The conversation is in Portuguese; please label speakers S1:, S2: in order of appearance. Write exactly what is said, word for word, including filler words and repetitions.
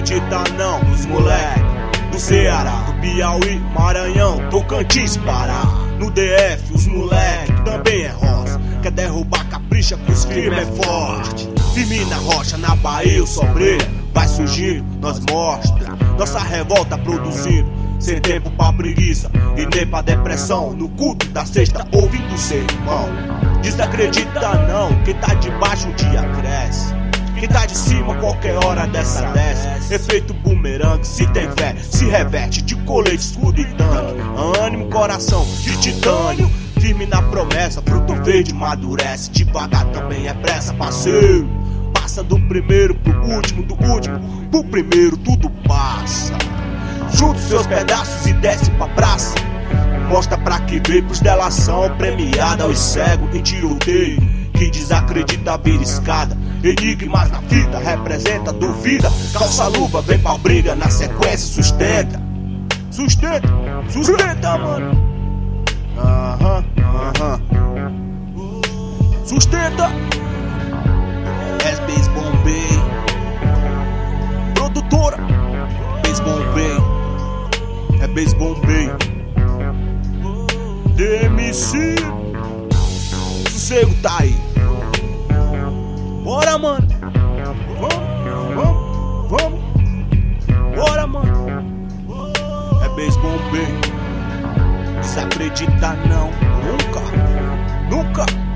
S1: Desacredita não, os moleque do Ceará, do Piauí, Maranhão, Tocantins, Pará. No D F os moleque também é roça. Quer derrubar, capricha que os firmes é forte. Firme na rocha, na Bahia o sombreiro vai surgindo, nós mostra nossa revolta produzindo. Sem tempo pra preguiça e nem pra depressão. No culto da sexta ouvindo seu irmão. Desacredita não, quem tá de baixo um dia cresce. Quem tá de cima qualquer hora dessa desce. Efeito bumerangue, se tem fé, se reverte de colete, escudo e tanque. Ânimo, coração de titânio, firme na promessa, fruto verde amadurece. Devagar também é pressa, parceiro. Passa do primeiro pro último, do último pro primeiro, tudo passa. Junta os seus pedaços e desce pra praça. Mostra pra que veio pros delação, premiada aos cegos em tiroteio. Que desacredita vira escada, enigmas na fita, representa duvida. Calça luva, vem pra briga, na sequência sustenta. Sustenta, sustenta, mano. Aham, aham. Sustenta. É Base Bombay, produtora Base Bombay. É Base Bombay. D M C, sossego tá aí. Bora, mano. Vamos, vamos, vamos. Bora, mano. É Base Bombay. Desacredita não, nunca, nunca.